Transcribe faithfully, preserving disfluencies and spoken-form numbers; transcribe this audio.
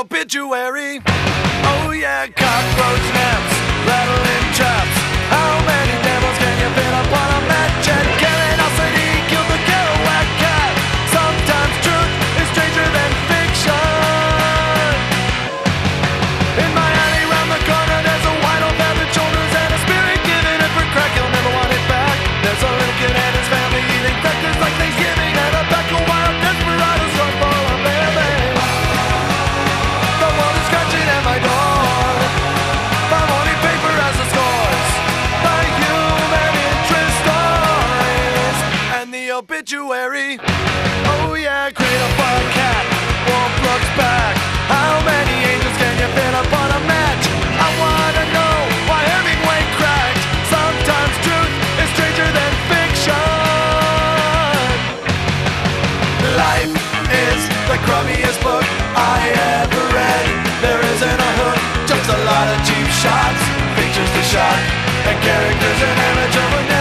obituary. Oh yeah, cockroach naps, rattling traps. How many devils can you fit up on a match? And curiosity killed the Kerouac cat. Sometimes truth is stranger than fiction. In my alley round the corner there's a white old feathered shoulders and a spirit giving it for crack. You'll never want it back. There's a little kid and his family eating crackers like Thanksgiving, and a pack of wild desperados run for a baby. The world is scratching at my door. My morning paper has the scores, my human interest stories, and the obituary. Oh yeah, cradle for a cat, wolf looks back. How many angels can you fit up on a match? I wanna know why Hemingway cracked. Sometimes truth is stranger than fiction. Life is the crummiest book I ever read. There isn't a hook, just a lot of cheap shots, pictures to shot, and characters an image of a